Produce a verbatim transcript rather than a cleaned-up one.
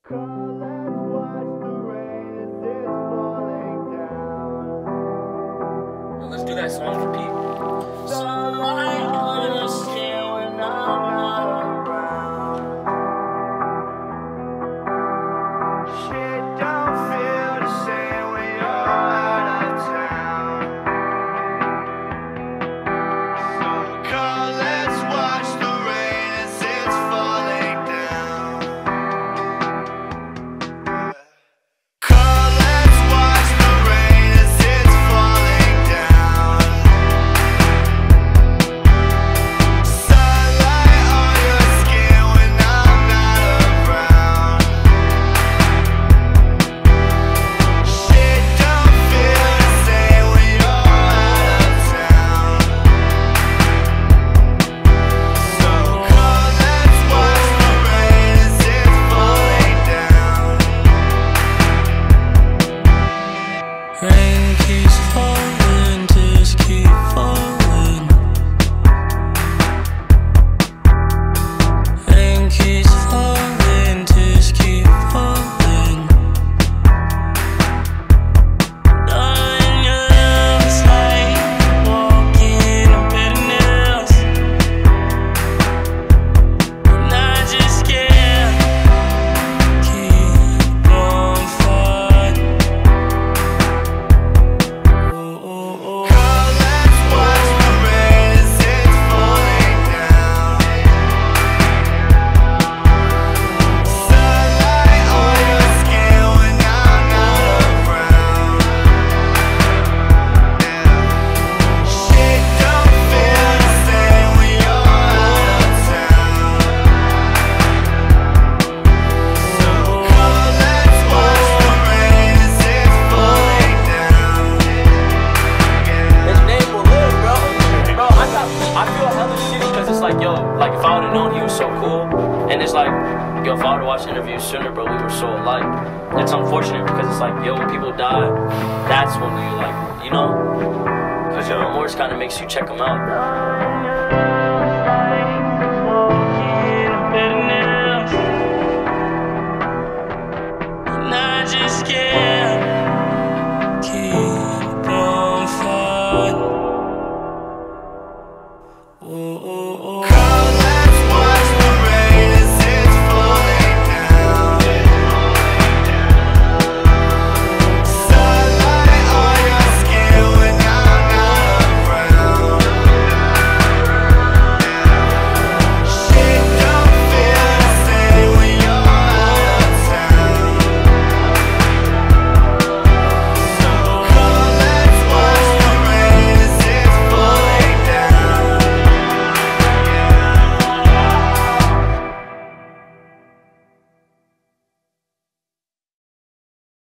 Let's do that song for Pete. So I understand when I'm not around. Shit don't feel the same when you're out of town. So come, let's watch the rain as it's falling down. Come, let's watch the rain as it's falling down. Sunlight on your skin when I'm not around. Shit don't feel the same when you're out of town. So come, let's watch the rain as it's falling down. Rain keeps falling, just keep falling. Rain keeps falling, just keep falling. Darling, your love's like walking on better nails, and I just can't keep on fighting. Oh, oh, oh. Come, let's watch the rain as it's falling down. Sunlight on your skin when I'm not around. Shit don't feel the same when you're out of town. So come, let's watch the rain as it's falling down. His name will live, bro. Bro, I got, I feel hella shitty because it's like, yo, like if I would've known he was so cool, and it's like, yo, if I would've watched the interview sooner, bro, we were so alike. It's unfortunate because it's like, yo, when people die, that's when you like, you know, because your remorse kind of makes you check them out.